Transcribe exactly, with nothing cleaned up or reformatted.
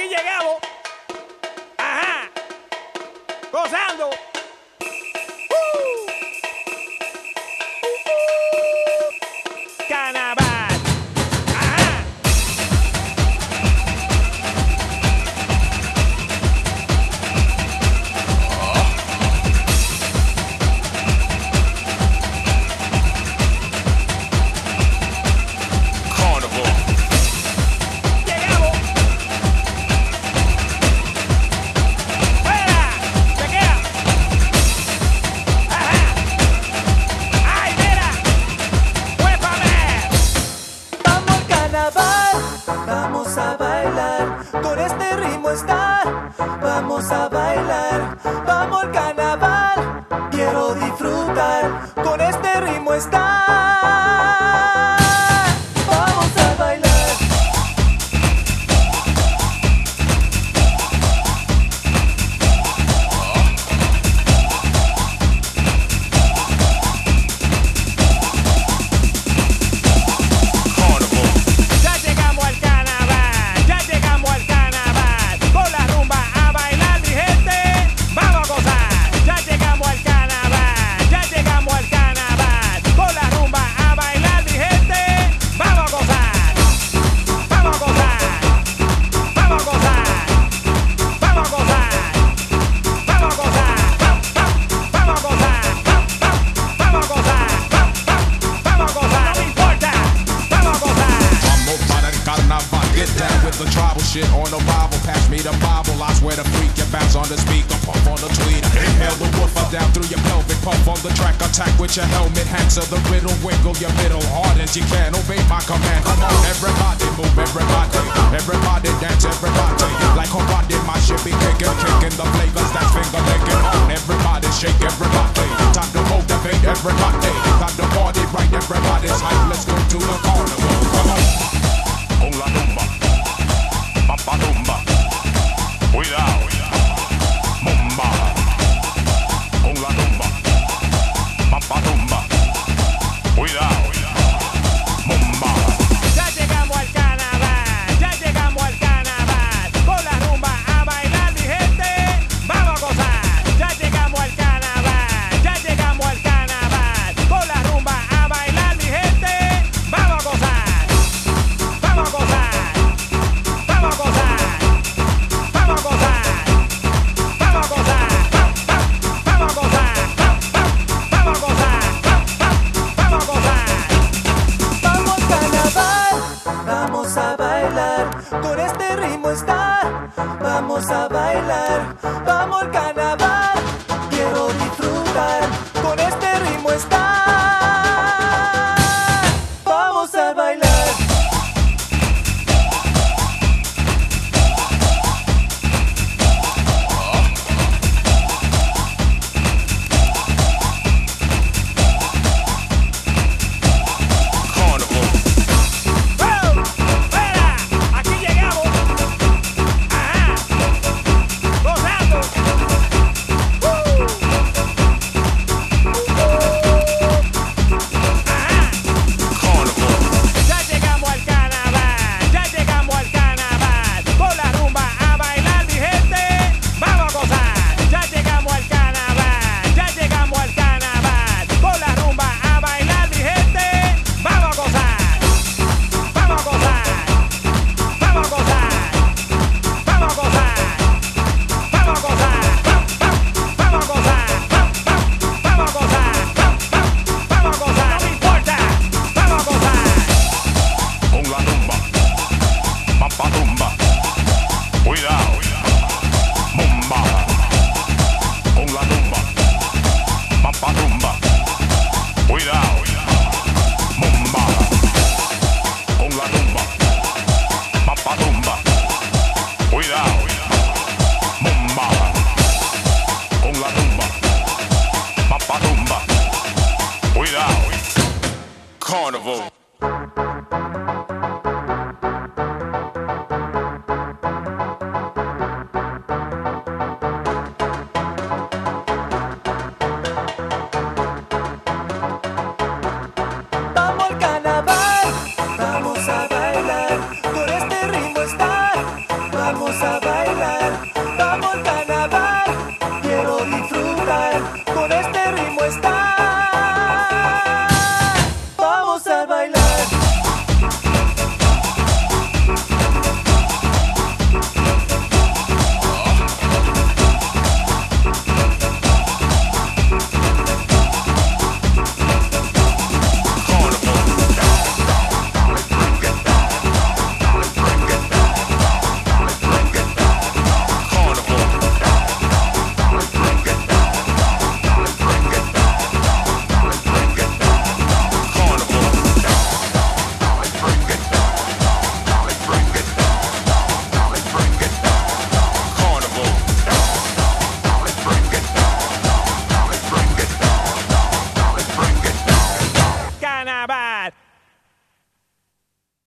aquí llegamos. Ajá. Gozando. Carnaval. Ajá. Carnival. Llegamos. ¡Fuera! ¡Chequea! Ajá. ¡Ay, mira! ¡Huépame! Vamos al carnaval, vamos a bailar, con este ritmo está, vamos a bailar, vamos al carnaval, quiero disfrutar, con este ritmo está, vamos a bailar. Carnival. Ya llegamos al carnaval, ya llegamos al carnaval, con la rumba a bailar, mi gente, vamos a gozar. Ya llegamos al carnaval, ya llegamos al carnaval, con la rumba a bailar, mi gente, vamos a gozar. Vamos a gozar, vamos a gozar, vamos a gozar, vamos a gozar, vamos a gozar, vamos a gozar, vamos a gozar, no importa, vamos a gozar. Vamos para el carnaval, get down with the tribal shit on the Bible. Pass me the Bible, I swear to freak your bounce on the speaker, pump on the tweeter. Inhale the woofer down through your pelvic, pump on the track, attack with your helmet, answer the riddle, wiggle your middle, hard as you can, obey my command. Come on, everybody move, everybody, everybody dance, everybody. Like karate, my shit be kicking, kicking the flavors, that's finger licking on. Everybody shake, everybody, time to motivate everybody. Time to party right, everybody's hype, let's go to the carnival. Come on. Hola rumba. Papa rumba. Cuidado. Bomba. Hola rumba. Papa rumba. Cuidado. Bomba. Ya llegamos al carnaval, ya llegamos al carnaval, con la rumba a bailar, mi gente, vamos a gozar. Ya llegamos al carnaval, ya llegamos al carnaval, con la rumba a bailar, mi gente, vamos a gozar. Vamos a gozar, vamos a gozar, vamos a gozar, vamos a gozar, vamos a gozar, vamos a gozar, vamos a gozar. Vamos al carnaval, vamos a bailar, con este ritmo está, vamos a bailar, vamos al carnaval, quiero disfrutar, con este ritmo está, vamos a bailar. Carnival. ¡Oh! ¡Fuera! Aquí llegamos. Ajá. Gozando. ¡Uh! a bailar.